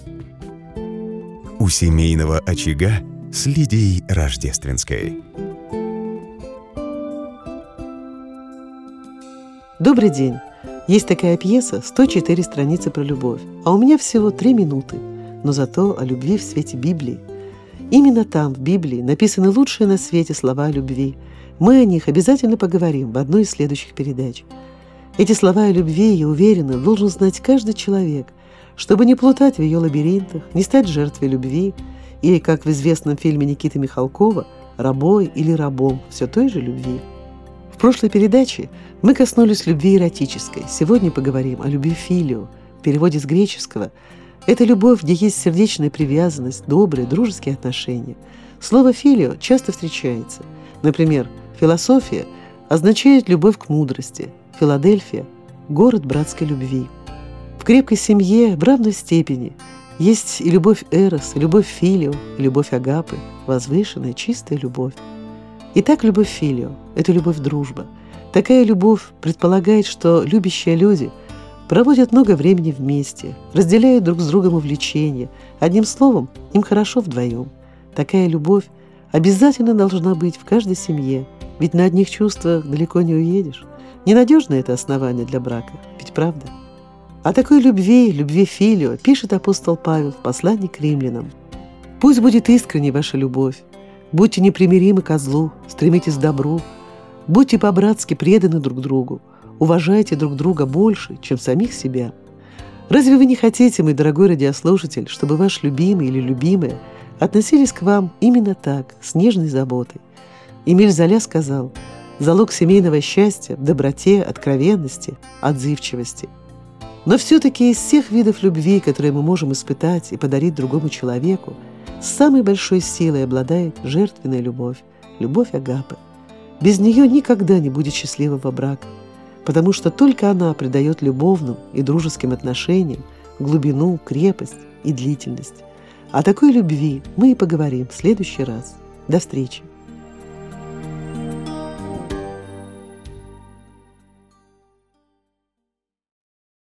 У семейного очага с Лидией Рождественской. Добрый день! Есть такая пьеса «104 страницы про любовь», а у меня всего 3 минуты, но зато о любви в свете Библии. Именно там, в Библии, написаны лучшие на свете слова о любви. Мы о них обязательно поговорим в одной из следующих передач. Эти слова о любви, я уверена, должен знать каждый человек, чтобы не плутать в ее лабиринтах, не стать жертвой любви и, как в известном фильме Никиты Михалкова, рабой или рабом все той же любви. В прошлой передаче мы коснулись любви эротической. Сегодня поговорим о любви филио. В переводе с греческого это любовь, где есть сердечная привязанность, добрые, дружеские отношения. Слово «филио» часто встречается. Например, философия означает любовь к мудрости, Филадельфия – город братской любви. В крепкой семье в равной степени есть и любовь эрос, и любовь филио, и любовь агапы, возвышенная, чистая любовь. Итак, любовь филио – это любовь-дружба. Такая любовь предполагает, что любящие люди проводят много времени вместе, разделяют друг с другом увлечения. Одним словом, им хорошо вдвоем. Такая любовь обязательно должна быть в каждой семье, ведь на одних чувствах далеко не уедешь. Ненадежное это основание для брака, ведь правда? О такой любви филио, пишет апостол Павел в послании к римлянам. «Пусть будет искренней ваша любовь, будьте непримиримы ко злу, стремитесь к добру, будьте по-братски преданы друг другу, уважайте друг друга больше, чем самих себя». Разве вы не хотите, мой дорогой радиослушатель, чтобы ваш любимый или любимая относились к вам именно так, с нежной заботой? Эмиль Золя сказал: «Залог семейного счастья в доброте, откровенности, отзывчивости». Но все-таки из всех видов любви, которые мы можем испытать и подарить другому человеку, с самой большой силой обладает жертвенная любовь, любовь агапы. Без нее никогда не будет счастливого брака, потому что только она придает любовным и дружеским отношениям глубину, крепость и длительность. О такой любви мы и поговорим в следующий раз. До встречи!